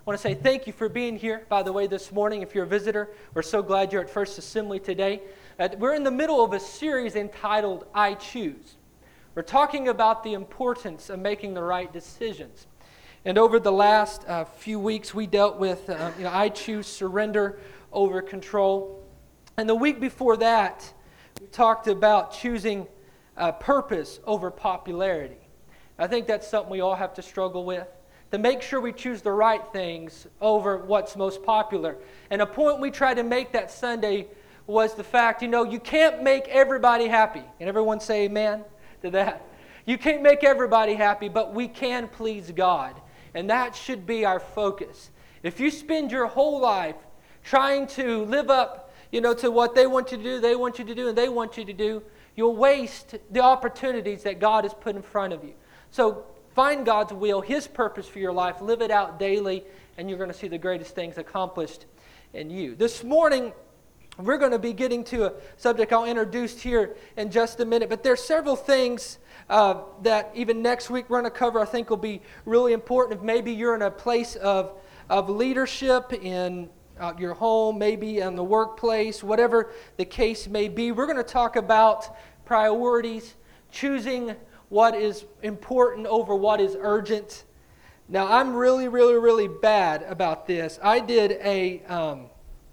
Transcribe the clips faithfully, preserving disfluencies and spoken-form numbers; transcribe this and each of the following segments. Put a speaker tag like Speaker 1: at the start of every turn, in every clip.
Speaker 1: I want to say thank you for being here, by the way, this morning. If you're a visitor, we're so glad you're at First Assembly today. Uh, we're in the middle of a series entitled, I Choose. We're talking about the importance of making the right decisions. And over the last uh, few weeks, we dealt with, uh, you know, I choose surrender over control. And the week before that, we talked about choosing uh, purpose over popularity. I think that's something we all have to struggle with, to make sure we choose the right things over what's most popular. And a point we tried to make that Sunday was the fact, you know, you can't make everybody happy. And everyone say amen to that. You can't make everybody happy, but we can please God. And that should be our focus. If you spend your whole life trying to live up, you know, to what they want you to do, they want you to do, and they want you to do, you'll waste the opportunities that God has put in front of you. So find God's will, His purpose for your life, live it out daily, and you're going to see the greatest things accomplished in you. This morning, we're going to be getting to a subject I'll introduce here in just a minute, but there's several things uh, that even next week we're going to cover I think will be really important. If maybe you're in a place of, of leadership in uh, your home, maybe in the workplace, whatever the case may be, we're going to talk about priorities, choosing what is important over what is urgent. Now, I'm really, really, really bad about this. I did a, um,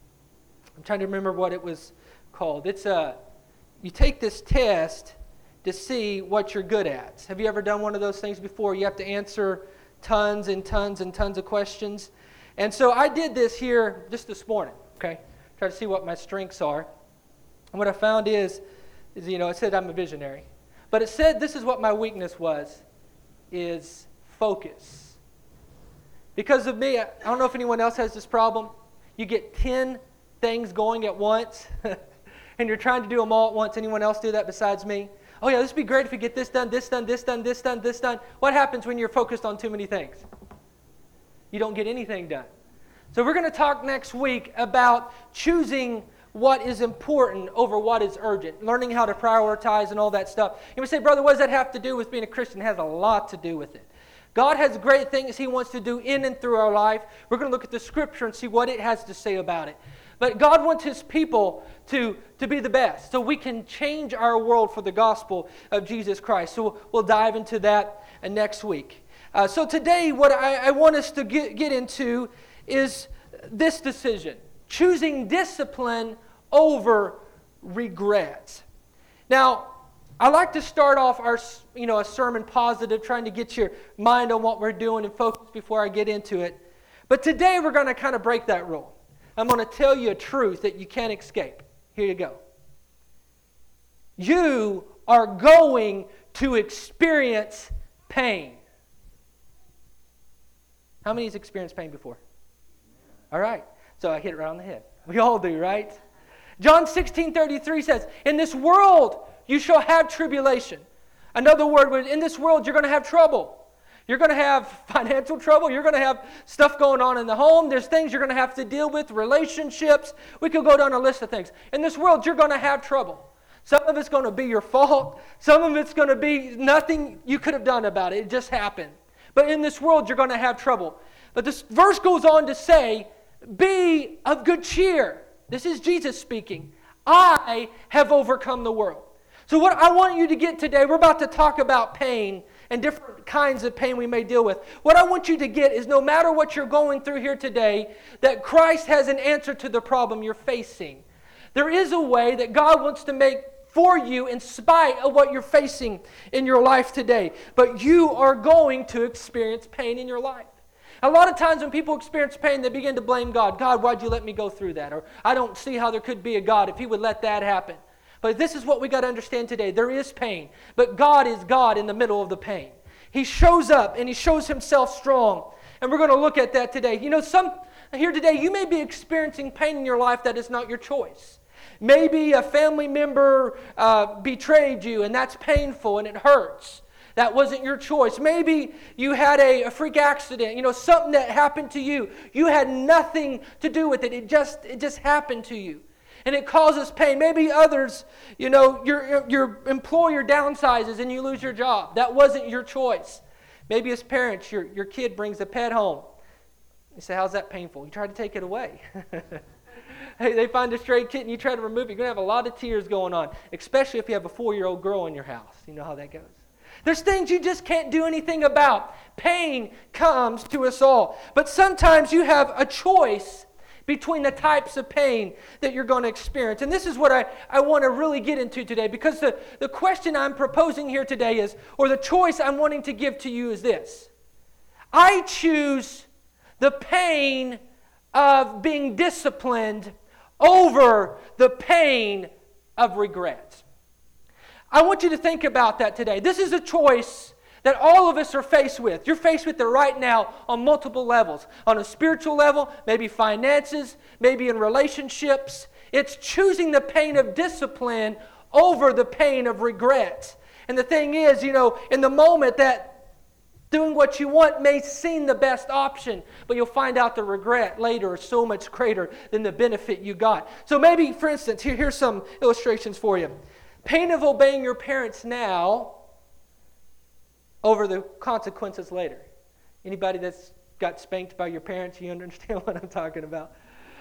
Speaker 1: I'm trying to remember what it was called. It's a, you take this test to see what you're good at. Have you ever done one of those things before? You have to answer tons and tons and tons of questions. And so I did this here just this morning, okay? Try to see what my strengths are. And what I found is, is you know, it said I'm a visionary. But it said this is what my weakness was, is focus. Because of me, I don't know if anyone else has this problem. You get ten things going at once, and you're trying to do them all at once. Anyone else do that besides me? Oh yeah, this would be great if we get this done, this done, this done, this done, this done. What happens when you're focused on too many things? You don't get anything done. So we're going to talk next week about choosing what is important over what is urgent, learning how to prioritize and all that stuff. You would say, brother, what does that have to do with being a Christian? It has a lot to do with it. God has great things He wants to do in and through our life. We're going to look at the Scripture and see what it has to say about it. But God wants His people to, to be the best, so we can change our world for the gospel of Jesus Christ. So we'll, we'll dive into that uh, next week. Uh, so today, what I, I want us to get, get into is this decision, choosing discipline over regret. Now, I like to start off our, you know, a sermon positive, trying to get your mind on what we're doing and focus before I get into it. But today we're going to kind of break that rule. I'm going to tell you a truth that you can't escape. Here you go. You are going to experience pain. How many has experienced pain before? All right. So I hit it right on the head. We all do, right? John sixteen thirty-three says, in this world you shall have tribulation. Another word, in this world you're going to have trouble. You're going to have financial trouble. You're going to have stuff going on in the home. There's things you're going to have to deal with, relationships. We could go down a list of things. In this world you're going to have trouble. Some of it's going to be your fault. Some of it's going to be nothing you could have done about it. It just happened. But in this world you're going to have trouble. But this verse goes on to say, be of good cheer. This is Jesus speaking. I have overcome the world. So what I want you to get today, we're about to talk about pain and different kinds of pain we may deal with. What I want you to get is no matter what you're going through here today, that Christ has an answer to the problem you're facing. There is a way that God wants to make for you in spite of what you're facing in your life today. But you are going to experience pain in your life. A lot of times when people experience pain, they begin to blame God. God, why'd you let me go through that? Or I don't see how there could be a God if He would let that happen. But this is what we got to understand today. There is pain, but God is God in the middle of the pain. He shows up and He shows Himself strong. And we're going to look at that today. You know, some here today, you may be experiencing pain in your life that is not your choice. Maybe a family member uh, betrayed you, and that's painful and it hurts. That wasn't your choice. Maybe you had a, a freak accident, you know, something that happened to you. You had nothing to do with it. It just it just happened to you. And it causes pain. Maybe others, you know, your, your employer downsizes and you lose your job. That wasn't your choice. Maybe as parents, your, your kid brings a pet home. You say, how's that painful? You try to take it away. Hey, they find a stray kitten, you try to remove it, you're going to have a lot of tears going on, especially if you have a four-year-old girl in your house. You know how that goes. There's things you just can't do anything about. Pain comes to us all. But sometimes you have a choice between the types of pain that you're going to experience. And this is what I, I want to really get into today, because the, the question I'm proposing here today is, or the choice I'm wanting to give to you is this. I choose the pain of being disciplined over the pain of regret. I want you to think about that today. This is a choice that all of us are faced with. You're faced with it right now on multiple levels. On a spiritual level, maybe finances, maybe in relationships. It's choosing the pain of discipline over the pain of regret. And the thing is, you know, in the moment that doing what you want may seem the best option, but you'll find out the regret later is so much greater than the benefit you got. So maybe, for instance, here, here's some illustrations for you. Pain of obeying your parents now over the consequences later. Anybody that's got spanked by your parents, you understand what I'm talking about.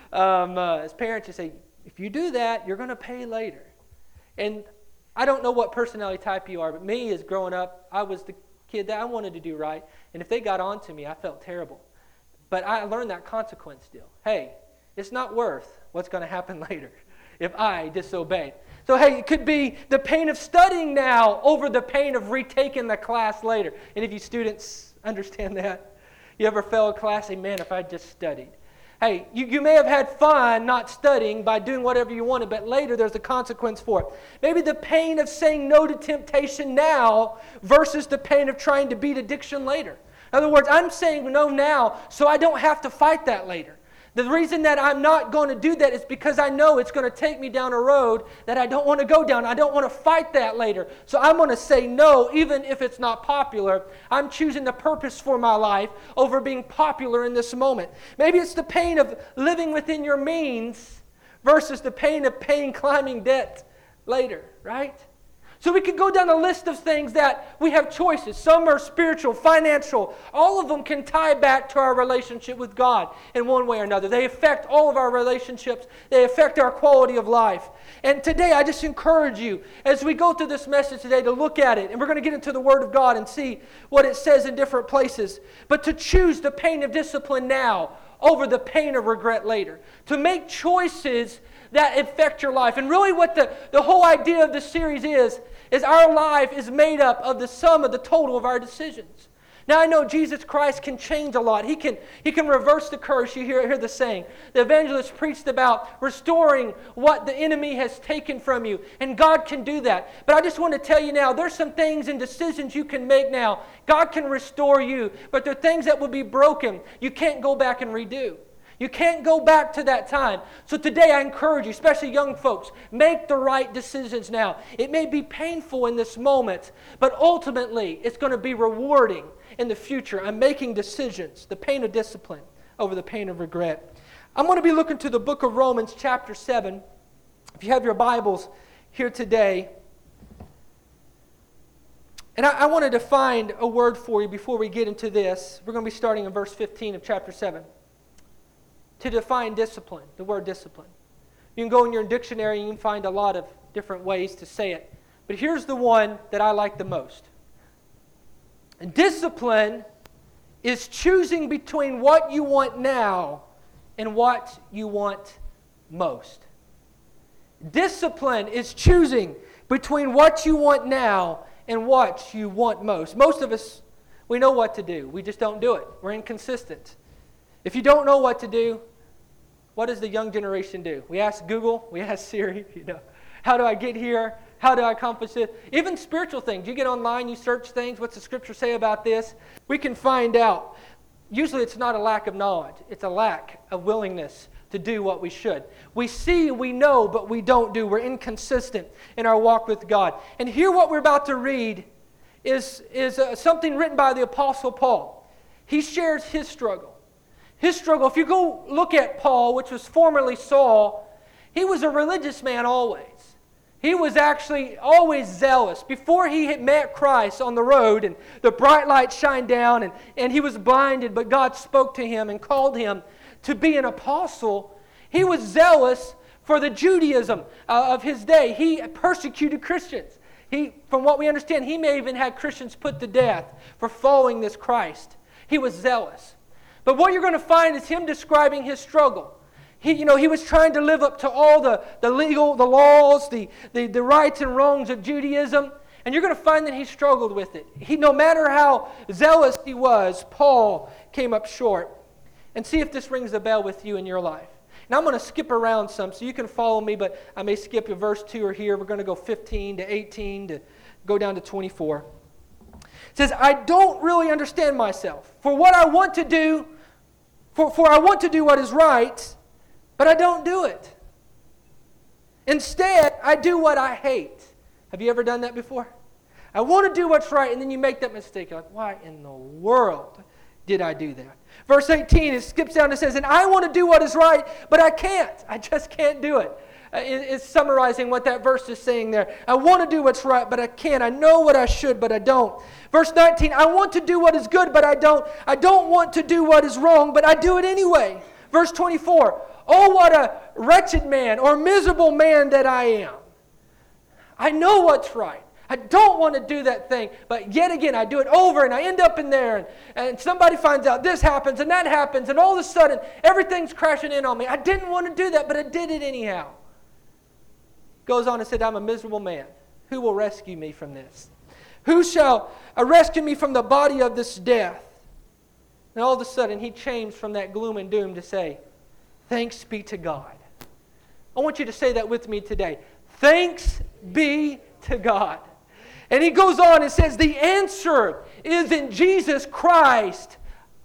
Speaker 1: Um, uh, as parents, you say, if you do that, you're going to pay later. And I don't know what personality type you are, but me, as growing up, I was the kid that I wanted to do right. And if they got on to me, I felt terrible. But I learned that consequence still. Hey, it's not worth what's going to happen later if I disobey. So, hey, it could be the pain of studying now over the pain of retaking the class later. And if you students understand that, you ever fail a class, say, man, if I just studied. Hey, you, you may have had fun not studying by doing whatever you wanted, but later there's a consequence for it. Maybe the pain of saying no to temptation now versus the pain of trying to beat addiction later. In other words, I'm saying no now so I don't have to fight that later. The reason that I'm not going to do that is because I know it's going to take me down a road that I don't want to go down. I don't want to fight that later. So I'm going to say no, even if it's not popular. I'm choosing the purpose for my life over being popular in this moment. Maybe it's the pain of living within your means versus the pain of paying climbing debt later, right? So we could go down a list of things that we have choices. Some are spiritual, financial. All of them can tie back to our relationship with God in one way or another. They affect all of our relationships. They affect our quality of life. And today I just encourage you, as we go through this message today, to look at it. And we're going to get into the Word of God and see what it says in different places. But to choose the pain of discipline now over the pain of regret later. To make choices that affect your life. And really what the, the whole idea of this series is, is our life is made up of the sum of the total of our decisions. Now I know Jesus Christ can change a lot. He can, he can reverse the curse. You hear, hear the saying. The evangelist preached about restoring what the enemy has taken from you. And God can do that. But I just want to tell you now, there's some things and decisions you can make now. God can restore you. But there are things that will be broken. You can't go back and redo. You can't go back to that time. So today I encourage you, especially young folks, make the right decisions now. It may be painful in this moment, but ultimately it's going to be rewarding in the future. I'm making decisions, the pain of discipline over the pain of regret. I'm going to be looking to the book of Romans chapter seven. If you have your Bibles here today. And I, I wanted to find a word for you before we get into this. We're going to be starting in verse fifteen of chapter seven. To define discipline, the word discipline. You can go in your dictionary and you can find a lot of different ways to say it. But here's the one that I like the most. And discipline is choosing between what you want now and what you want most. Discipline is choosing between what you want now and what you want most. Most of us, we know what to do. We just don't do it. We're inconsistent. If you don't know what to do, what does the young generation do? We ask Google, we ask Siri, you know, how do I get here? How do I accomplish it? Even spiritual things. You get online, you search things, what's the scripture say about this? We can find out. Usually it's not a lack of knowledge. It's a lack of willingness to do what we should. We see, we know, but we don't do. We're inconsistent in our walk with God. And here what we're about to read is, is uh, something written by the Apostle Paul. He shares his struggle. His struggle, if you go look at Paul, which was formerly Saul, he was a religious man always. He was actually always zealous. Before he had met Christ on the road and the bright light shined down and, and he was blinded, but God spoke to him and called him to be an apostle, he was zealous for the Judaism uh, of his day. He persecuted Christians. He, from what we understand, he may even had Christians put to death for following this Christ. He was zealous. But what you're going to find is him describing his struggle. He, you know, he was trying to live up to all the, the legal, the laws, the, the, the rights and wrongs of Judaism. And you're going to find that he struggled with it. He, no matter how zealous he was, Paul came up short. And see if this rings a bell with you in your life. Now I'm going to skip around some so you can follow me, but I may skip a verse two or here. We're going to go fifteen to eighteen to go down to twenty-four. It says, I don't really understand myself. For what I want to do, for, for I want to do what is right, but I don't do it. Instead, I do what I hate. Have you ever done that before? I want to do what's right, and then you make that mistake. You're like, why in the world did I do that? Verse eighteen, it skips down and says, and I want to do what is right, but I can't. I just can't do it. Uh, it it's summarizing what that verse is saying there. I want to do what's right, but I can't. I know what I should, but I don't. Verse nineteen, I want to do what is good, but I don't. I don't want to do what is wrong, but I do it anyway. Verse twenty-four, oh, what a wretched man or miserable man that I am. I know what's right. I don't want to do that thing, but yet again, I do it over and I end up in there and, and somebody finds out this happens and that happens and all of a sudden, everything's crashing in on me. I didn't want to do that, but I did it anyhow. Goes on and said, I'm a miserable man. Who will rescue me from this? Who shall rescue me from the body of this death? And all of a sudden, he changed from that gloom and doom to say, thanks be to God. I want you to say that with me today. Thanks be to God. And he goes on and says, the answer is in Jesus Christ,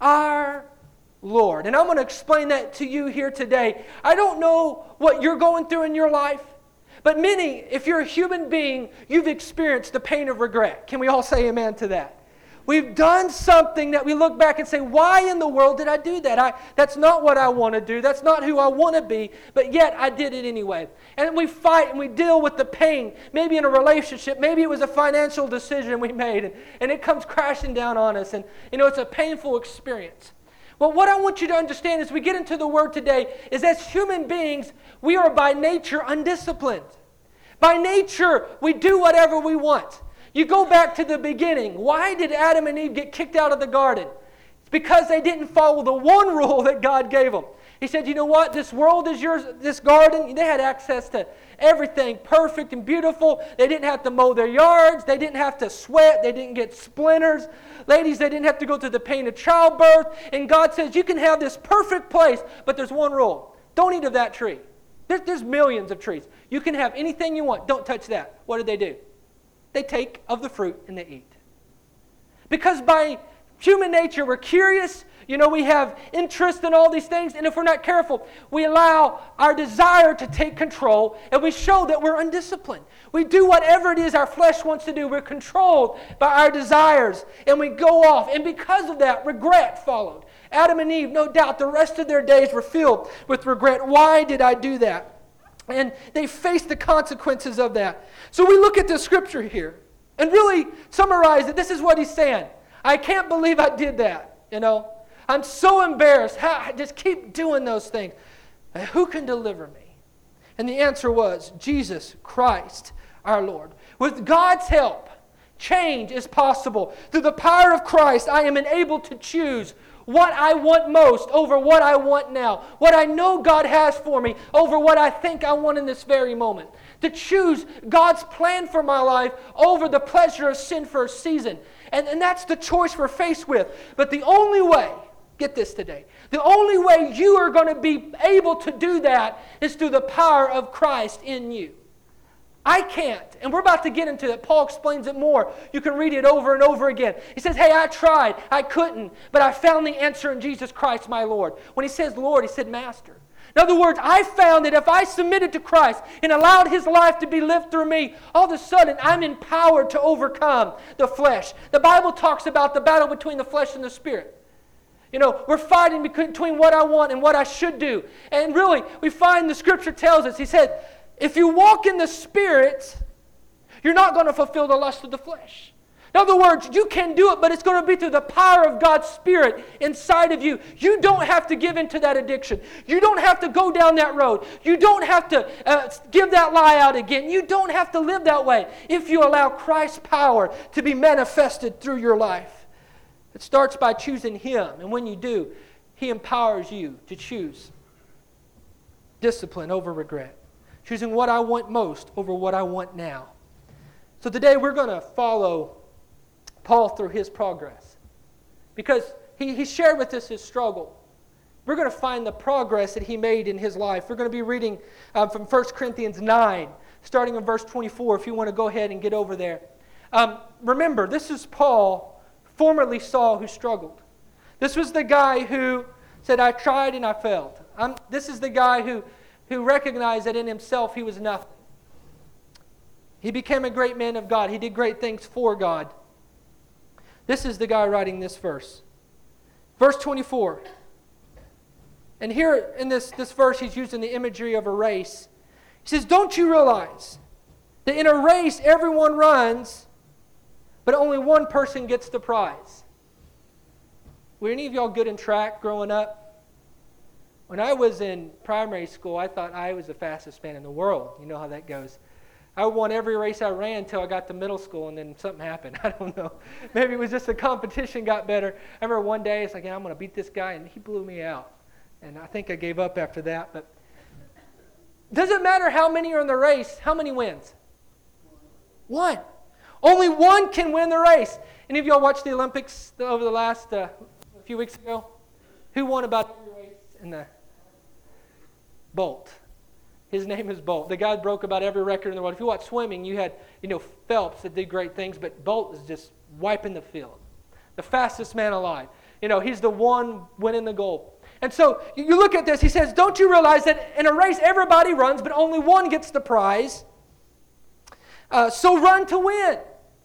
Speaker 1: our Lord. And I'm going to explain that to you here today. I don't know what you're going through in your life, but many, if you're a human being, you've experienced the pain of regret. Can we all say amen to that? We've done something that we look back and say, why in the world did I do that? I, that's not what I want to do. That's not who I want to be. But yet I did it anyway. And we fight and we deal with the pain. Maybe in a relationship. Maybe it was a financial decision we made. And, and it comes crashing down on us. And you know, it's a painful experience. Well, what I want you to understand as we get into the Word today is as human beings, we are by nature undisciplined. By nature, we do whatever we want. You go back to the beginning. Why did Adam and Eve get kicked out of the garden? It's because they didn't follow the one rule that God gave them. He said, you know what? This world is yours, this garden. They had access to everything perfect and beautiful. They didn't have to mow their yards. They didn't have to sweat. They didn't get splinters. Ladies, they didn't have to go through the pain of childbirth. And God says, you can have this perfect place, but there's one rule. Don't eat of that tree. There's, there's millions of trees. You can have anything you want. Don't touch that. What did they do? They take of the fruit and they eat. Because by human nature, we're curious. You know, we have interest in all these things. And if we're not careful, we allow our desire to take control. And we show that we're undisciplined. We do whatever it is our flesh wants to do. We're controlled by our desires. And we go off. And because of that, regret followed. Adam and Eve, no doubt, the rest of their days were filled with regret. Why did I do that? And they faced the consequences of that. So we look at the scripture here and really summarize it. This is what he's saying. I can't believe I did that. You know, I'm so embarrassed. How, I just keep doing those things. Who can deliver me? And the answer was Jesus Christ, our Lord. With God's help, change is possible. Through the power of Christ, I am enabled to choose what I want most over what I want now. What I know God has for me over what I think I want in this very moment. To choose God's plan for my life over the pleasure of sin for a season. And, and that's the choice we're faced with. But the only way, get this today, the only way you are going to be able to do that is through the power of Christ in you. I can't. And we're about to get into it. Paul explains it more. You can read it over and over again. He says, hey, I tried. I couldn't. But I found the answer in Jesus Christ, my Lord. When he says Lord, he said Master. In other words, I found that if I submitted to Christ and allowed His life to be lived through me, all of a sudden I'm empowered to overcome the flesh. The Bible talks about the battle between the flesh and the Spirit. You know, we're fighting between what I want and what I should do. And really, we find the Scripture tells us, he said, If you walk in the Spirit, you're not going to fulfill the lust of the flesh. In other words, you can do it, but it's going to be through the power of God's Spirit inside of you. You don't have to give in to that addiction. You don't have to go down that road. You don't have to uh, give that lie out again. You don't have to live that way if you allow Christ's power to be manifested through your life. It starts by choosing Him, and when you do, He empowers you to choose discipline over regret. Choosing what I want most over what I want now. So today we're going to follow Paul through his progress. Because he, he shared with us his struggle. We're going to find the progress that he made in his life. We're going to be reading um, from First Corinthians nine, starting in verse twenty-four, if you want to go ahead and get over there. Um, remember, this is Paul, formerly Saul, who struggled. This was the guy who said, I tried and I failed. I'm, this is the guy who, who recognized that in himself he was nothing. He became a great man of God. He did great things for God. This is the guy writing this verse. Verse twenty-four. And here in this, this verse, he's using the imagery of a race. He says, don't you realize that in a race everyone runs, but only one person gets the prize? Were any of y'all good in track growing up? When I was in primary school, I thought I was the fastest man in the world. You know how that goes. I won every race I ran until I got to middle school, and then something happened. I don't know. Maybe it was just the competition got better. I remember one day, it's like, yeah, I'm going to beat this guy, and he blew me out. And I think I gave up after that. But it doesn't matter how many are in the race. How many wins? One. Only one can win the race. Any of y'all watched the Olympics over the last uh, a few weeks ago? Who won about every race in the Bolt? His name is Bolt. The guy broke about every record in the world. If you watch swimming, you had, you know, Phelps that did great things, but Bolt is just wiping the field. The fastest man alive. You know, he's the one winning the gold. And so you look at this, he says, don't you realize that in a race everybody runs, but only one gets the prize? Uh, so run to win.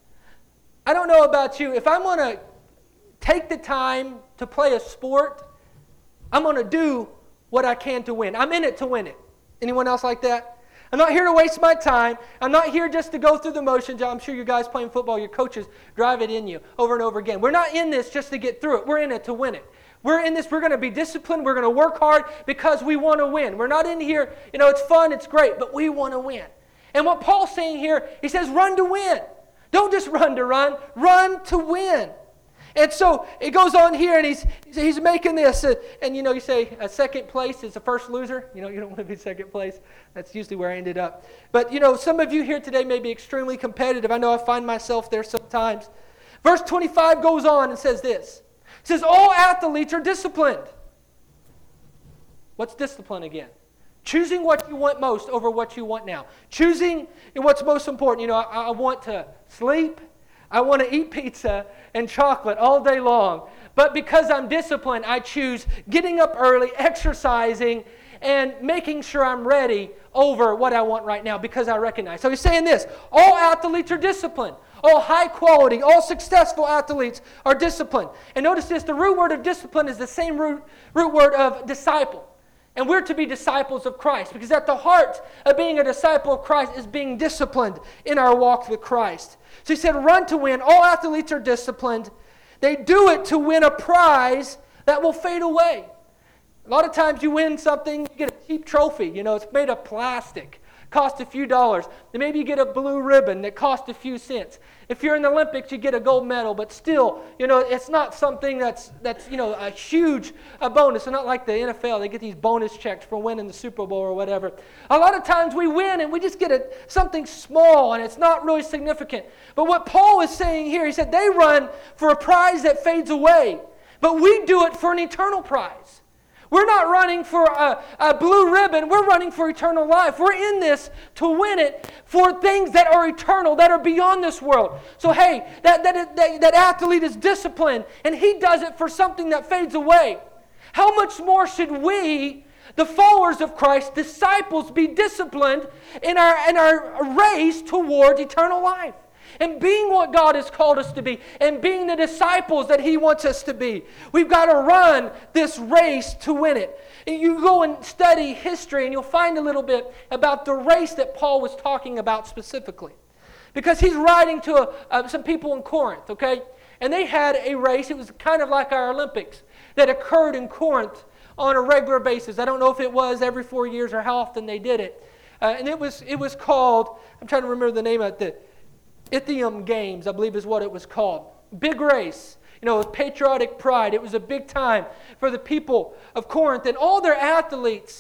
Speaker 1: I don't know about you. If I'm going to take the time to play a sport, I'm going to do what I can to win. I'm in it to win it. Anyone else like that? I'm not here to waste my time. I'm not here just to go through the motions. I'm sure you guys playing football, your coaches drive it in you over and over again. We're not in this just to get through it. We're in it to win it. We're in this, we're going to be disciplined. We're going to work hard because we want to win. We're not in here, you know, it's fun, it's great, but we want to win. And what Paul's saying here, he says run to win. Don't just run to run, run to win. And so it goes on here, and he's he's making this, uh, and you know, you say a second place is the first loser. You know, you don't want to be second place. That's usually where I ended up. But you know, some of you here today may be extremely competitive. I know I find myself there sometimes. Verse twenty-five goes on and says this. It says, all athletes are disciplined. What's discipline again? Choosing what you want most over what you want now. Choosing what's most important. You know, I, I want to sleep. I want to eat pizza and chocolate all day long. But because I'm disciplined, I choose getting up early, exercising, and making sure I'm ready over what I want right now because I recognize. So he's saying this, all athletes are disciplined. All high quality, all successful athletes are disciplined. And notice this, the root word of discipline is the same root, root word of disciple. And we're to be disciples of Christ because at the heart of being a disciple of Christ is being disciplined in our walk with Christ. So he said, run to win. All athletes are disciplined. They do it to win a prize that will fade away. A lot of times you win something, you get a cheap trophy. You know, it's made of plastic. Cost a few dollars. Then maybe you get a blue ribbon that cost a few cents. If you're in the Olympics, you get a gold medal, but still, you know, it's not something that's, that's you know, a huge a bonus. It's not like the N F L. They get these bonus checks for winning the Super Bowl or whatever. A lot of times we win and we just get a, something small and it's not really significant. But what Paul is saying here, he said they run for a prize that fades away, but we do it for an eternal prize. We're not running for a, a blue ribbon. We're running for eternal life. We're in this to win it for things that are eternal, that are beyond this world. So hey, that, that, that, that athlete is disciplined, and he does it for something that fades away. How much more should we, the followers of Christ, disciples, be disciplined in our, in our race toward eternal life? and being what God has called us to be and being the disciples that He wants us to be. We've got to run this race to win it. And you go and study history and you'll find a little bit about the race that Paul was talking about specifically. Because he's writing to a, uh, some people in Corinth, okay? And they had a race. It was kind of like our Olympics that occurred in Corinth on a regular basis. I don't know if it was every four years or how often they did it. Uh, and it was it was called, I'm trying to remember the name of it, the Ithium Games, I believe is what it was called. Big race. You know, with patriotic pride. It was a big time for the people of Corinth. And all their athletes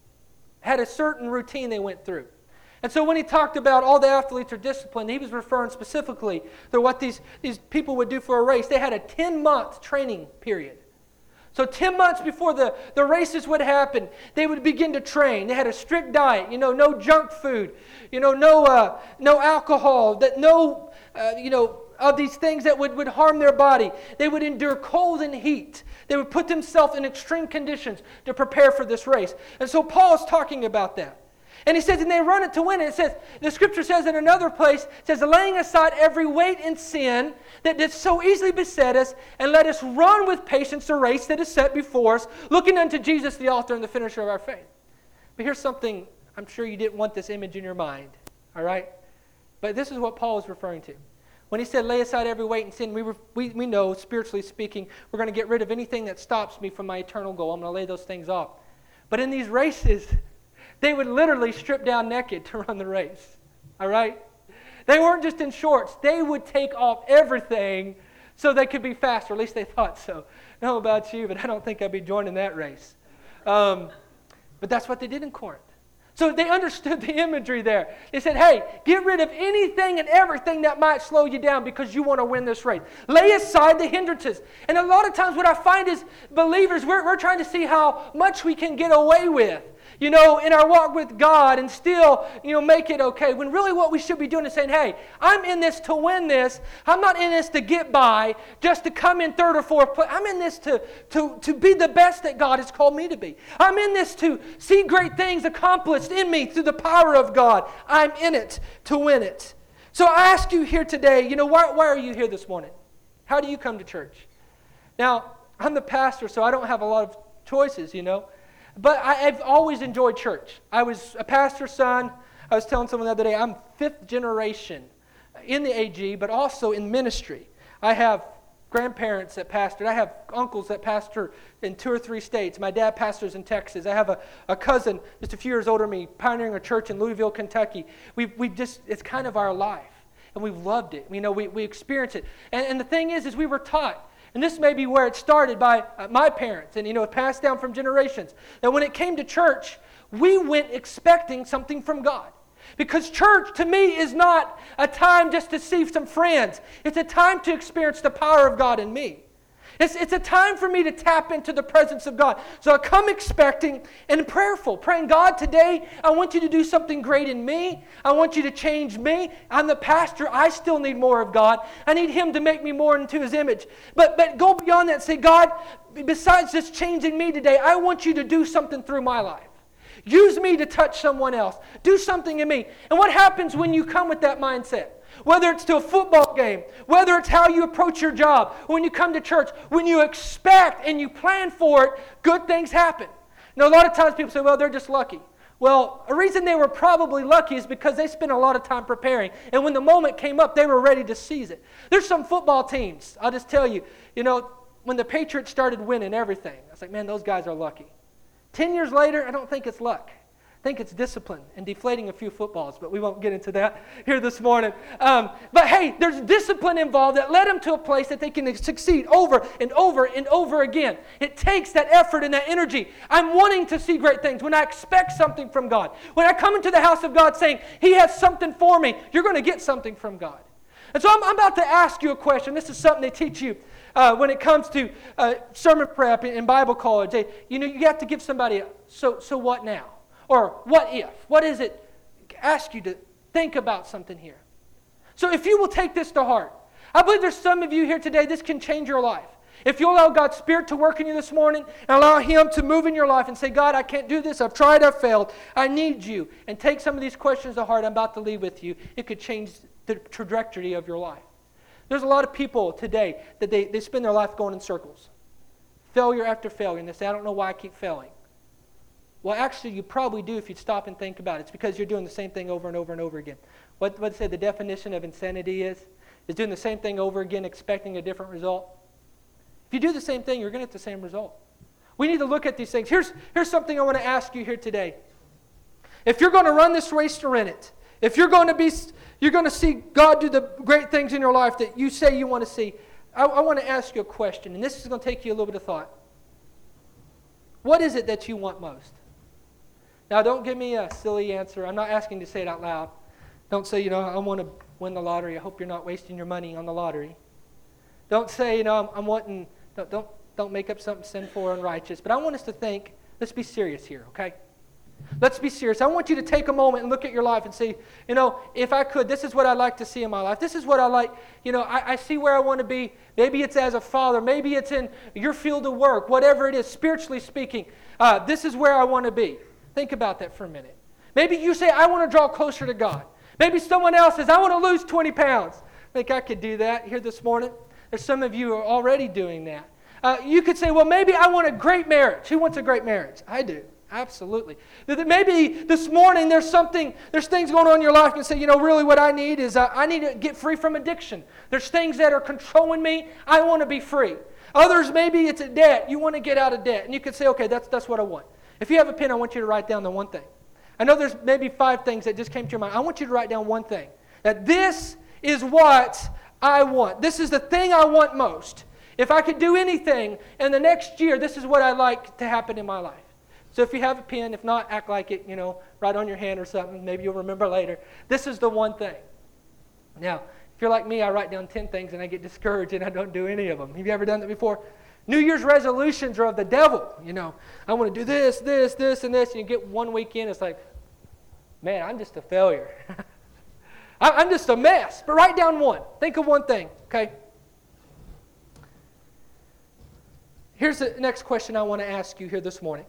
Speaker 1: had a certain routine they went through. And so when he talked about all the athletes are disciplined, he was referring specifically to what these, these people would do for a race. They had a ten-month training period. So ten months before the, the races would happen, they would begin to train. They had a strict diet, you know, no junk food, you know, no uh, no alcohol, that no, uh, you know, of these things that would, would harm their body. They would endure cold and heat. They would put themselves in extreme conditions to prepare for this race. And so Paul is talking about that. And he says, and they run it to win it. It says, the scripture says in another place, it says, laying aside every weight and sin that did so easily beset us, and let us run with patience the race that is set before us, looking unto Jesus, the author and the finisher of our faith. But here's something, I'm sure you didn't want this image in your mind, all right? But this is what Paul is referring to. When he said, lay aside every weight and sin, we, were, we, we know, spiritually speaking, we're going to get rid of anything that stops me from my eternal goal. I'm going to lay those things off. But in these races, they would literally strip down naked to run the race. All right? They weren't just in shorts. They would take off everything so they could be faster. At least they thought so. I don't know about you, but I don't think I'd be joining that race. Um, but that's what they did in Corinth. So they understood the imagery there. They said, hey, get rid of anything and everything that might slow you down because you want to win this race. Lay aside the hindrances. And a lot of times what I find is believers, we're, we're trying to see how much we can get away with, you know, in our walk with God and still, you know, make it okay. When really what we should be doing is saying, hey, I'm in this to win this. I'm not in this to get by, just to come in third or fourth place. I'm in this to, to, to be the best that God has called me to be. I'm in this to see great things accomplished in me through the power of God. I'm in it to win it. So I ask you here today, you know, why, why are you here this morning? How do you come to church? Now, I'm the pastor, so I don't have a lot of choices, you know. But I, I've always enjoyed church. I was a pastor's son. I was telling someone the other day, I'm fifth generation in the A G, but also in ministry. I have grandparents that pastored. I have uncles that pastor in two or three states. My dad pastors in Texas. I have a, a cousin just a few years older than me pioneering a church in Louisville, Kentucky. We've, we've just, it's kind of our life. And we've loved it. You know, we, we experience it. And, and the thing is, is we were taught, and this may be where it started by uh, my parents, and, you know, it passed down from generations, that when it came to church, we went expecting something from God. Because church, to me, is not a time just to see some friends. It's a time to experience the power of God in me. It's, it's a time for me to tap into the presence of God. So I come expecting and prayerful, praying, God, today I want you to do something great in me. I want you to change me. I'm the pastor. I still need more of God. I need Him to make me more into His image. But, but go beyond that and say, God, besides just changing me today, I want you to do something through my life. Use me to touch someone else. Do something in me. And what happens when you come with that mindset? Whether it's to a football game, whether it's how you approach your job, when you come to church, when you expect and you plan for it, good things happen. Now, a lot of times people say, well, they're just lucky. Well, a reason they were probably lucky is because they spent a lot of time preparing. And when the moment came up, they were ready to seize it. There's some football teams, I'll just tell you, you know, when the Patriots started winning everything, I was like, man, those guys are lucky. Ten years later, I don't think it's luck. I think it's discipline and deflating a few footballs, but we won't get into that here this morning. Um, but hey, there's discipline involved that led them to a place that they can succeed over and over and over again. It takes that effort and that energy. I'm wanting to see great things when I expect something from God. When I come into the house of God saying, He has something for me, you're going to get something from God. And so I'm, I'm about to ask you a question. This is something they teach you uh, when it comes to uh, sermon prep in, in Bible college. They, you know, you have to give somebody a, so, so what now? Or what if? What is it? Ask you to think about something here. So if you will take this to heart, I believe there's some of you here today, this can change your life. If you allow God's Spirit to work in you this morning and allow Him to move in your life and say, God, I can't do this. I've tried, I've failed. I need you. And take some of these questions to heart I'm about to leave with you. It could change the trajectory of your life. There's a lot of people today that they, they spend their life going in circles. Failure after failure. And they say, I don't know why I keep failing. Well, actually, you probably do if you stop and think about it. It's because you're doing the same thing over and over and over again. What what say the definition of insanity is? Is doing the same thing over again, expecting a different result. If you do the same thing, you're going to get the same result. We need to look at these things. Here's, here's something I want to ask you here today. If you're going to run this race to win it, if you're going to be, you're going to see God do the great things in your life that you say you want to see, I, I want to ask you a question, and this is going to take you a little bit of thought. What is it that you want most? Now, don't give me a silly answer. I'm not asking you to say it out loud. Don't say, you know, I want to win the lottery. I hope you're not wasting your money on the lottery. Don't say, you know, I'm, I'm wanting, don't, don't, don't make up something sinful or unrighteous. But I want us to think, let's be serious here, okay? Let's be serious. I want you to take a moment and look at your life and say, you know, if I could, this is what I'd like to see in my life. This is what I like, you know, I, I see where I want to be. Maybe it's as a father. Maybe it's in your field of work. Whatever it is, spiritually speaking, uh, this is where I want to be. Think about that for a minute. Maybe you say, I want to draw closer to God. Maybe someone else says, I want to lose twenty pounds. I think I could do that here this morning. There's some of you who are already doing that. Uh, you could say, well, maybe I want a great marriage. Who wants a great marriage? I do. Absolutely. Maybe this morning there's something, there's things going on in your life and say, you know, really what I need is uh, I need to get free from addiction. There's things that are controlling me. I want to be free. Others, maybe it's a debt. You want to get out of debt. And you could say, okay, that's, that's what I want. If you have a pen, I want you to write down the one thing. I know there's maybe five things that just came to your mind. I want you to write down one thing. That this is what I want. This is the thing I want most. If I could do anything in the next year, this is what I'd like to happen in my life. So if you have a pen, if not, act like it, you know, write on your hand or something. Maybe you'll remember later. This is the one thing. Now, if you're like me, I write down ten things and I get discouraged and I don't do any of them. Have you ever done that before? New Year's resolutions are of the devil. You know, I want to do this, this, this, and this. And you get one week in, it's like, man, I'm just a failure. I'm just a mess. But write down one. Think of one thing, okay? Here's the next question I want to ask you here this morning.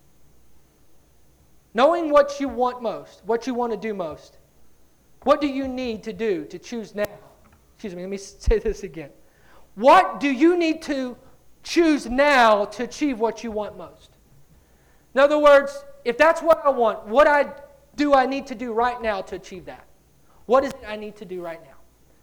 Speaker 1: Knowing what you want most, what you want to do most, what do you need to do to choose now? Excuse me, let me say this again. What do you need to choose now to achieve what you want most? In other words, if that's what I want, what I do I need to do right now to achieve that? What is it I need to do right now?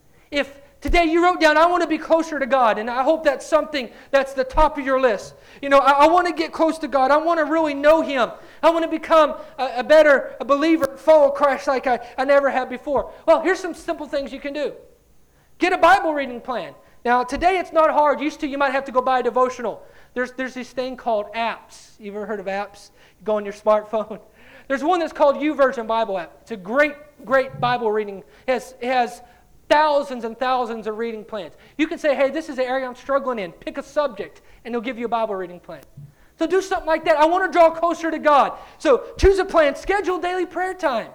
Speaker 1: If today you wrote down, I want to be closer to God, and I hope that's something that's the top of your list. You know, I, I want to get close to God. I want to really know Him. I want to become a, a better a believer, follow Christ like I, I never have before. Well, here's some simple things you can do. Get a Bible reading plan. Now, today it's not hard. Used to, you might have to go buy a devotional. There's, there's this thing called apps. You ever heard of apps? You go on your smartphone. There's one that's called YouVersion Bible app. It's a great, great Bible reading. It has, it has thousands and thousands of reading plans. You can say, hey, this is the area I'm struggling in. Pick a subject, and it'll give you a Bible reading plan. So do something like that. I want to draw closer to God. So choose a plan. Schedule daily prayer time.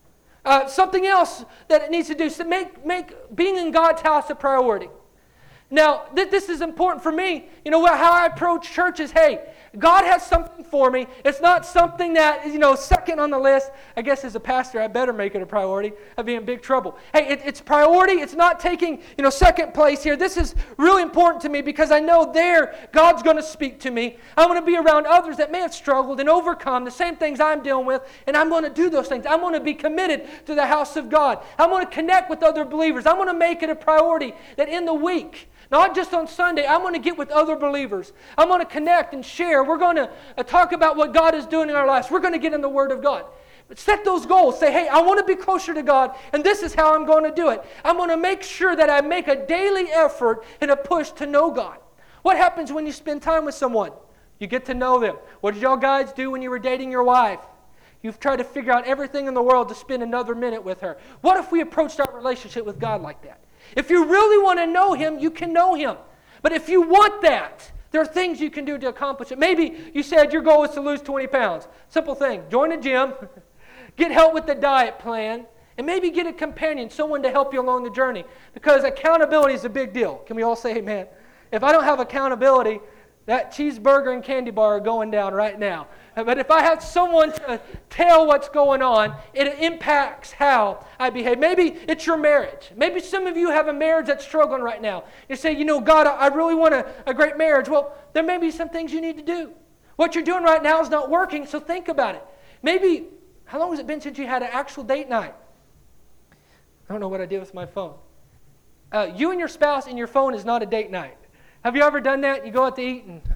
Speaker 1: Uh, something else that it needs to do. So make, make being in God's house a priority. Now, th- this is important for me. You know, how I approach church is, hey, God has something for me. It's not something that, you know, second on the list. I guess as a pastor, I better make it a priority. I'd be in big trouble. Hey, it, it's priority. It's not taking, you know, second place here. This is really important to me because I know there God's going to speak to me. I want to be around others that may have struggled and overcome the same things I'm dealing with, and I'm going to do those things. I'm going to be committed to the house of God. I'm going to connect with other believers. I'm going to make it a priority that in the week, not just on Sunday, I'm going to get with other believers. I'm going to connect and share. We're going to uh, talk about what God is doing in our lives. We're going to get in the Word of God. But set those goals. Say, hey, I want to be closer to God, and this is how I'm going to do it. I'm going to make sure that I make a daily effort and a push to know God. What happens when you spend time with someone? You get to know them. What did y'all guys do when you were dating your wife? You've tried to figure out everything in the world to spend another minute with her. What if we approached our relationship with God like that? If you really want to know Him, you can know Him. But if you want that, there are things you can do to accomplish it. Maybe you said your goal is to lose twenty pounds. Simple thing. Join a gym. Get help with the diet plan. And maybe get a companion, someone to help you along the journey. Because accountability is a big deal. Can we all say amen? If I don't have accountability, That cheeseburger and candy bar are going down right now. But if I have someone to tell what's going on, it impacts how I behave. Maybe it's your marriage. Maybe some of you have a marriage that's struggling right now. You say, you know, God, I really want a, a great marriage. Well, there may be some things you need to do. What you're doing right now is not working, so think about it. Maybe, how long has it been since you had an actual date night? I don't know what I did with my phone. Uh, you and your spouse and your phone is not a date night. Have you ever done that? You go out to eat and...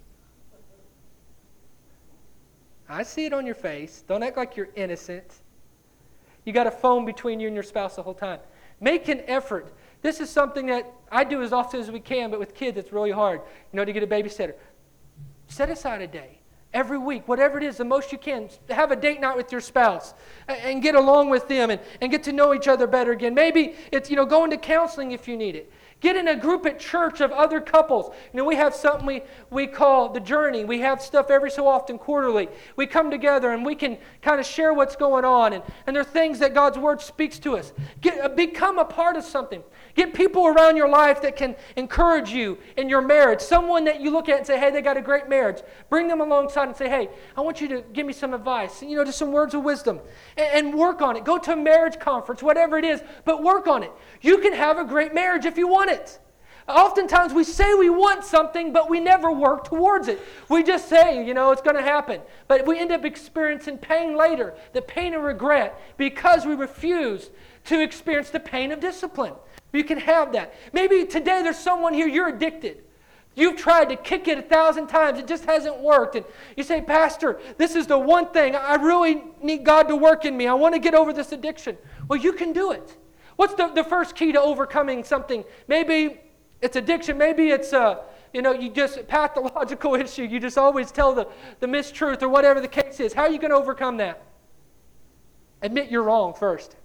Speaker 1: I see it on your face. Don't act like you're innocent. You got a phone between you and your spouse the whole time. Make an effort. This is something that I do as often as we can, but with kids it's really hard, you know, to get a babysitter. Set aside a day. Every week, whatever it is, the most you can, have a date night with your spouse and, and get along with them and, and get to know each other better again. Maybe it's, you know, going to counseling if you need it. Get in a group at church of other couples. You know, we have something we, we call The Journey. We have stuff every so often quarterly. We come together and we can kind of share what's going on. And, and there are things that God's Word speaks to us. Get, uh, become a part of something. Get people around your life that can encourage you in your marriage. Someone that you look at and say, hey, they got a great marriage. Bring them alongside and say, hey, I want you to give me some advice. You know, just some words of wisdom. And, and work on it. Go to a marriage conference, whatever it is, but work on it. You can have a great marriage if you want it. Oftentimes we say we want something, but we never work towards it. We just say, you know, it's going to happen. But we end up experiencing pain later, the pain of regret, because we refuse to experience the pain of discipline. You can have that. Maybe today there's someone here, you're addicted. You've tried to kick it a thousand times. It just hasn't worked. And you say, Pastor, this is the one thing. I really need God to work in me. I want to get over this addiction. Well, you can do it. What's the, the first key to overcoming something? Maybe it's addiction. Maybe it's, uh, you know, you just a pathological issue. You just always tell the, the mistruth or whatever the case is. How are you going to overcome that? Admit you're wrong first.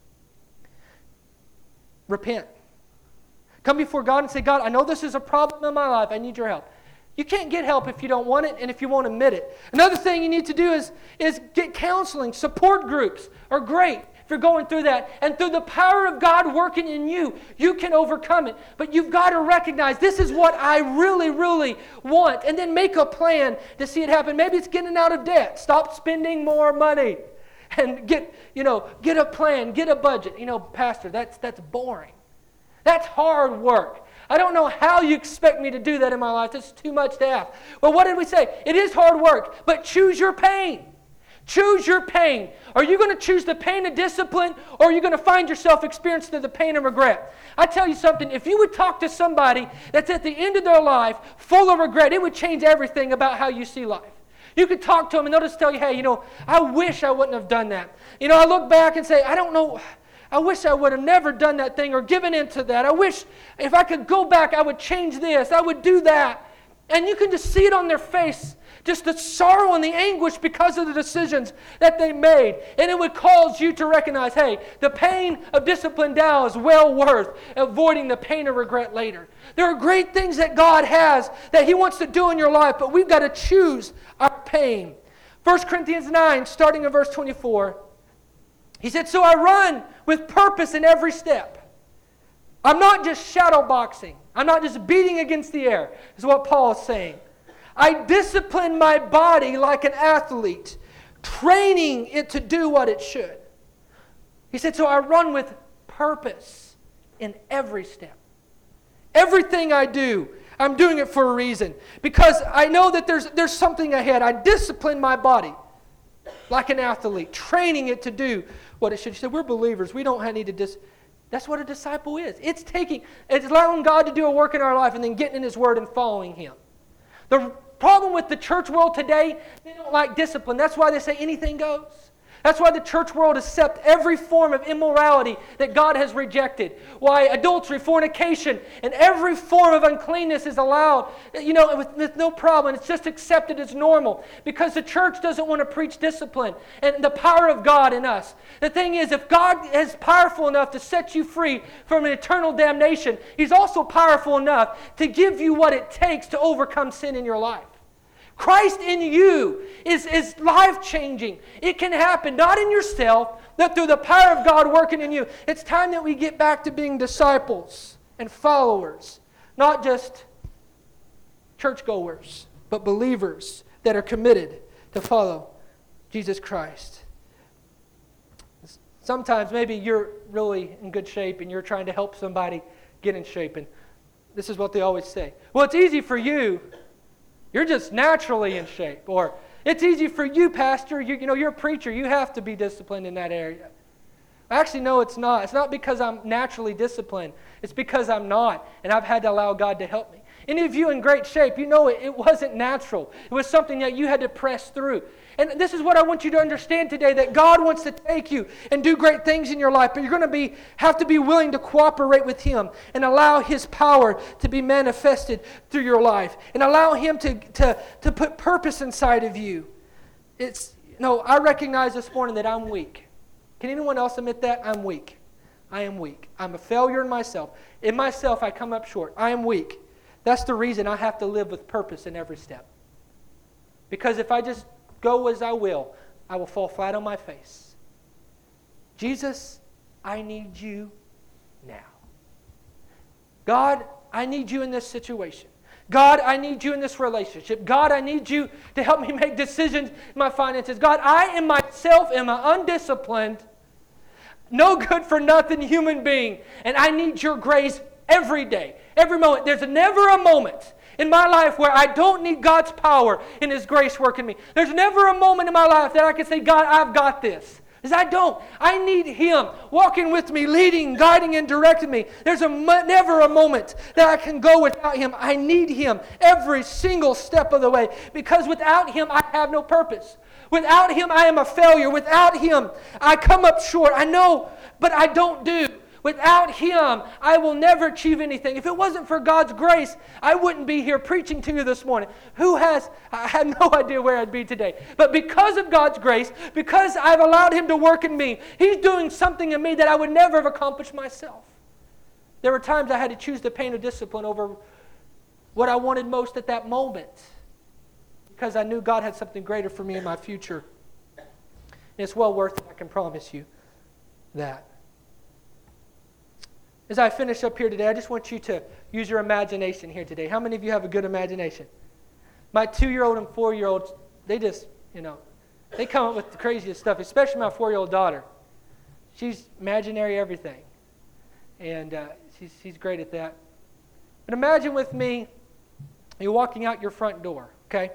Speaker 1: Repent. Come before God and say, God, I know this is a problem in my life. I need your help. You can't get help if you don't want it and if you won't admit it. Another thing you need to do is, is get counseling. Support groups are great if you're going through that. And through the power of God working in you, you can overcome it. But you've got to recognize this is what I really, really want. And then make a plan to see it happen. Maybe it's getting out of debt. Stop spending more money. And get, you know, get a plan, get a budget. You know, Pastor, that's that's boring. That's hard work. I don't know how you expect me to do that in my life. That's too much to ask. Well, what did we say? It is hard work, but choose your pain. Choose your pain. Are you going to choose the pain of discipline, or are you going to find yourself experiencing the pain of regret? I tell you something, if you would talk to somebody that's at the end of their life full of regret, it would change everything about how you see life. You could talk to them and they'll just tell you, hey, you know, I wish I wouldn't have done that. You know, I look back and say, I don't know, I wish I would have never done that thing or given into that. I wish if I could go back, I would change this, I would do that. And you can just see it on their face, just the sorrow and the anguish because of the decisions that they made. And it would cause you to recognize, hey, the pain of discipline now is well worth avoiding the pain of regret later. There are great things that God has that He wants to do in your life, but we've got to choose our pain. First Corinthians nine, starting in verse twenty-four, he said, so I run with purpose in every step. I'm not just shadow boxing. I'm not just beating against the air, is what Paul is saying. I discipline my body like an athlete, training it to do what it should. He said, so I run with purpose in every step. Everything I do, I'm doing it for a reason. Because I know that there's, there's something ahead. I discipline my body like an athlete, training it to do what it should. He said, we're believers. We don't need to dis... That's what a disciple is. It's taking, it's allowing God to do a work in our life and then getting in His Word and following Him. The problem with the church world today, they don't like discipline. That's why they say anything goes. That's why the church world accepts every form of immorality that God has rejected. Why adultery, fornication, and every form of uncleanness is allowed, you know, with, with no problem. It's just accepted as normal because the church doesn't want to preach discipline and the power of God in us. The thing is, if God is powerful enough to set you free from an eternal damnation, He's also powerful enough to give you what it takes to overcome sin in your life. Christ in you is, is life-changing. It can happen, not in yourself, but through the power of God working in you. It's time that we get back to being disciples and followers, not just churchgoers, but believers that are committed to follow Jesus Christ. Sometimes maybe you're really in good shape and you're trying to help somebody get in shape. And this is what they always say. Well, it's easy for you. You're just naturally in shape. Or it's easy for you, Pastor. You, you know, you're a preacher. You have to be disciplined in that area. Actually, no, it's not. It's not because I'm naturally disciplined. It's because I'm not. And I've had to allow God to help me. Any of you in great shape, you know it, it wasn't natural. It was something that you had to press through. And this is what I want you to understand today, that God wants to take you and do great things in your life, but you're going to be have to be willing to cooperate with Him and allow His power to be manifested through your life and allow Him to, to, to put purpose inside of you. It's, you know, I recognize this morning that I'm weak. Can anyone else admit that? I'm weak. I am weak. I'm a failure in myself. In myself, I come up short. I am weak. That's the reason I have to live with purpose in every step. Because if I just go as I will, I will fall flat on my face. Jesus, I need you now. God, I need you in this situation. God, I need you in this relationship. God, I need you to help me make decisions in my finances. God, I in myself am an undisciplined, no good for nothing human being, and I need your grace every day, every moment. There's never a moment in my life where I don't need God's power and His grace working me. There's never a moment in my life that I can say, God, I've got this. Because I don't. I need Him walking with me, leading, guiding, and directing me. There's a, never a moment that I can go without Him. I need Him every single step of the way. Because without Him, I have no purpose. Without Him, I am a failure. Without Him, I come up short. I know, but I don't do. Without Him, I will never achieve anything. If it wasn't for God's grace, I wouldn't be here preaching to you this morning. Who has, I have no idea where I'd be today. But because of God's grace, because I've allowed Him to work in me, He's doing something in me that I would never have accomplished myself. There were times I had to choose the pain of discipline over what I wanted most at that moment, because I knew God had something greater for me in my future. And it's well worth it, I can promise you that. As I finish up here today, I just want you to use your imagination here today. How many of you have a good imagination? My two-year-old and four-year-olds, they just, you know, they come up with the craziest stuff, especially my four-year-old daughter. She's imaginary everything, and uh, she's, she's great at that. But imagine with me, you're walking out your front door, okay?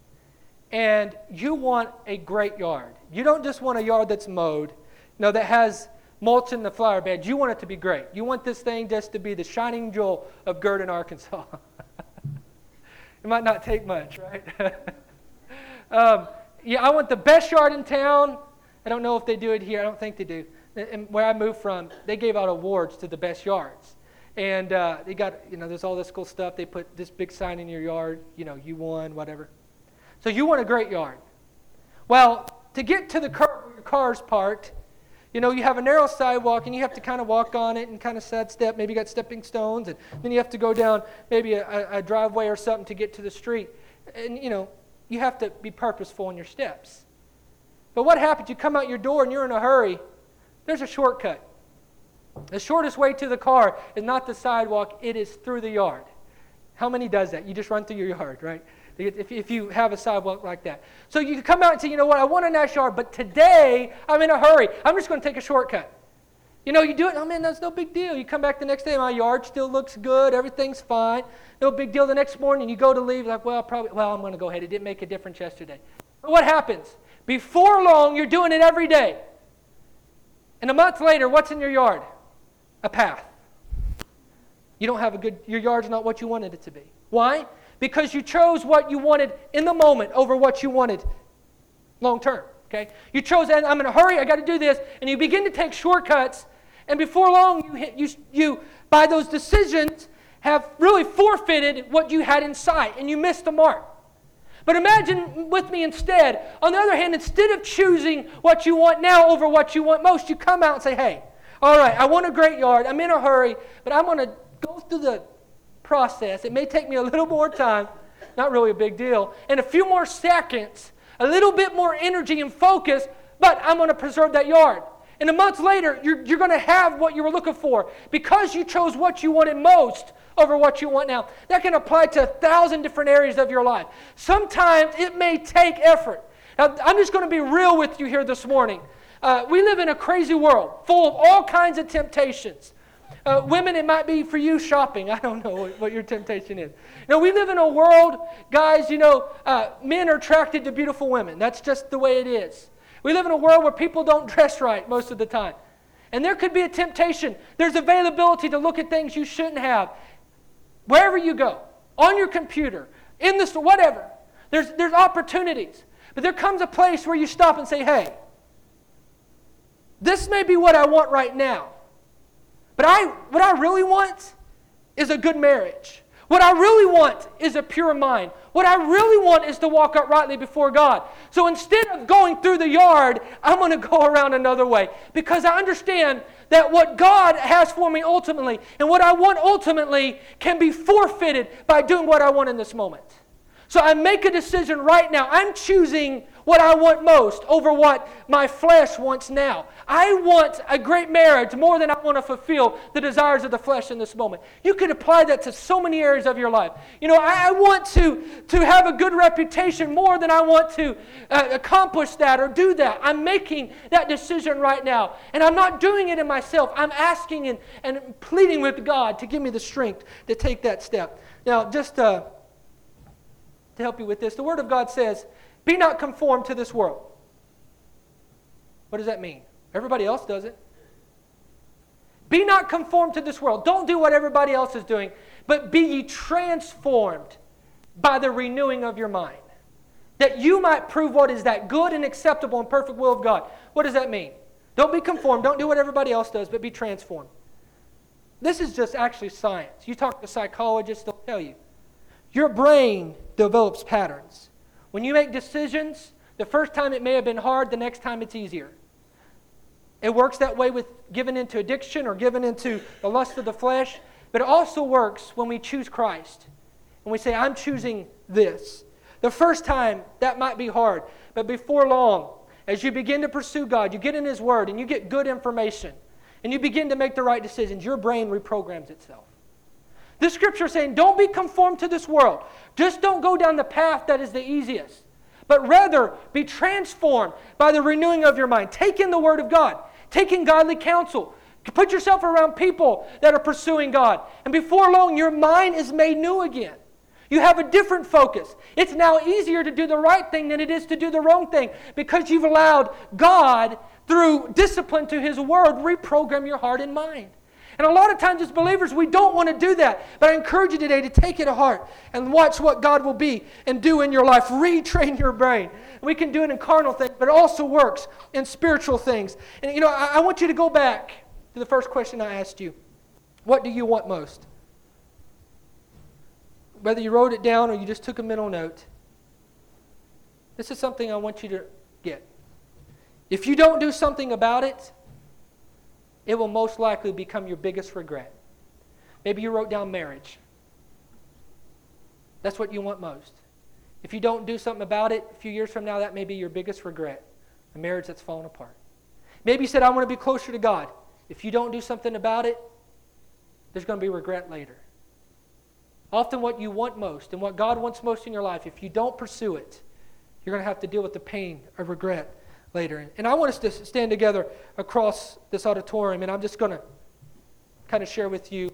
Speaker 1: And you want a great yard. You don't just want a yard that's mowed, no, that has mulch in the flower bed. You want it to be great. You want this thing just to be the shining jewel of Gurdon, Arkansas. It might not take much, right? um, yeah, I want the best yard in town. I don't know if they do it here. I don't think they do. And where I moved from, they gave out awards to the best yards. And uh, they got, you know, there's all this cool stuff. They put this big sign in your yard, you know, you won, whatever. So you want a great yard. Well, to get to the car where your car's parked, you know, you have a narrow sidewalk, and you have to kind of walk on it and kind of sidestep. Maybe you got stepping stones, and then you have to go down maybe a, a driveway or something to get to the street. And, you know, you have to be purposeful in your steps. But what happens? You come out your door, and you're in a hurry. There's a shortcut. The shortest way to the car is not the sidewalk. It is through the yard. How many does that? You just run through your yard, right? If, if you have a sidewalk like that. So you can come out and say, you know what, I want a nice yard, but today I'm in a hurry. I'm just going to take a shortcut. You know, you do it, oh man, that's no big deal. You come back the next day, my yard still looks good, everything's fine. No big deal. The next morning you go to leave, like, well, probably, well, I'm going to go ahead. It didn't make a difference yesterday. But what happens? Before long, you're doing it every day. And a month later, what's in your yard? A path. You don't have a good, your yard's not what you wanted it to be. Why? Because you chose what you wanted in the moment over what you wanted long term, okay? You chose, and I'm in a hurry, I got to do this, and you begin to take shortcuts, and before long, you, hit, you, you, by those decisions, have really forfeited what you had in sight, and you missed the mark. But imagine with me instead, on the other hand, instead of choosing what you want now over what you want most, you come out and say, hey, all right, I want a great yard, I'm in a hurry, but I'm going to go through the process. It may take me a little more time, not really a big deal, and a few more seconds, a little bit more energy and focus, but I'm going to preserve that yard. And a month later, you're, you're going to have what you were looking for because you chose what you wanted most over what you want now. That can apply to a thousand different areas of your life. Sometimes it may take effort. Now, I'm just going to be real with you here this morning. Uh, we live in a crazy world full of all kinds of temptations. Uh, women, it might be for you shopping. I don't know what, what your temptation is. You know, we live in a world, guys, you know, uh, men are attracted to beautiful women. That's just the way it is. We live in a world where people don't dress right most of the time. And there could be a temptation. There's availability to look at things you shouldn't have. Wherever you go, on your computer, in the store, whatever. There's, there's opportunities. But there comes a place where you stop and say, hey, this may be what I want right now. But I, what I really want is a good marriage. What I really want is a pure mind. What I really want is to walk uprightly before God. So instead of going through the yard, I'm going to go around another way. Because I understand that what God has for me ultimately and what I want ultimately can be forfeited by doing what I want in this moment. So I make a decision right now. I'm choosing what I want most over what my flesh wants now. I want a great marriage more than I want to fulfill the desires of the flesh in this moment. You could apply that to so many areas of your life. You know, I, I want to, to have a good reputation more than I want to uh, accomplish that or do that. I'm making that decision right now. And I'm not doing it in myself. I'm asking and, and pleading with God to give me the strength to take that step. Now, just uh, to help you with this, the Word of God says, be not conformed to this world. What does that mean? Everybody else does it. Be not conformed to this world. Don't do what everybody else is doing, but be ye transformed by the renewing of your mind, that you might prove what is that good and acceptable and perfect will of God. What does that mean? Don't be conformed. Don't do what everybody else does, but be transformed. This is just actually science. You talk to psychologists, they'll tell you. Your brain develops patterns. When you make decisions, the first time it may have been hard, the next time it's easier. It works that way with giving into addiction or giving into the lust of the flesh, but it also works when we choose Christ. And we say, I'm choosing this. The first time, that might be hard, but before long, as you begin to pursue God, you get in His Word and you get good information, and you begin to make the right decisions, your brain reprograms itself. This scripture is saying, don't be conformed to this world. Just don't go down the path that is the easiest. But rather, be transformed by the renewing of your mind. Take in the Word of God. Take in godly counsel. Put yourself around people that are pursuing God. And before long, your mind is made new again. You have a different focus. It's now easier to do the right thing than it is to do the wrong thing because you've allowed God, through discipline to His Word, reprogram your heart and mind. And a lot of times as believers, we don't want to do that. But I encourage you today to take it to heart and watch what God will be and do in your life. Retrain your brain. We can do it in carnal things, but it also works in spiritual things. And, you know, I, I want you to go back to the first question I asked you. What do you want most? Whether you wrote it down or you just took a mental note, this is something I want you to get. If you don't do something about it, it will most likely become your biggest regret. Maybe you wrote down marriage. That's what you want most. If you don't do something about it, a few years from now, that may be your biggest regret, a marriage that's fallen apart. Maybe you said, I want to be closer to God. If you don't do something about it, there's going to be regret later. Often what you want most and what God wants most in your life, if you don't pursue it, you're going to have to deal with the pain of regret later. And I want us to stand together across this auditorium, and I'm just going to kind of share with you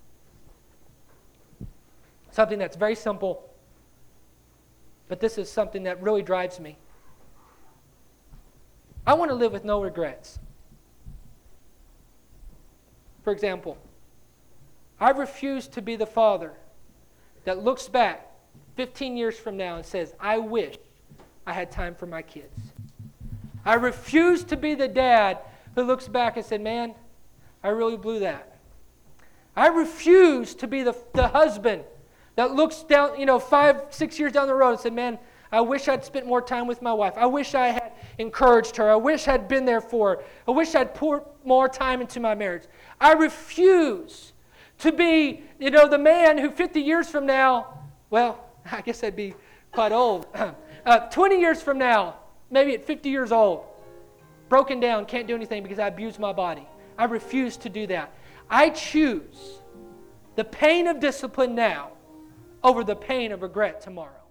Speaker 1: something that's very simple, but this is something that really drives me. I want to live with no regrets. For example, I refuse to be the father that looks back fifteen years from now and says, I wish I had time for my kids. I refuse to be the dad who looks back and said, man, I really blew that. I refuse to be the, the husband that looks down, you know, five, six years down the road and said, man, I wish I'd spent more time with my wife. I wish I had encouraged her. I wish I'd been there for her. I wish I'd poured more time into my marriage. I refuse to be, you know, the man who fifty years from now, well, I guess I'd be quite old. uh, twenty years from now, maybe at fifty years old, broken down, can't do anything because I abused my body. I refuse to do that. I choose the pain of discipline now over the pain of regret tomorrow.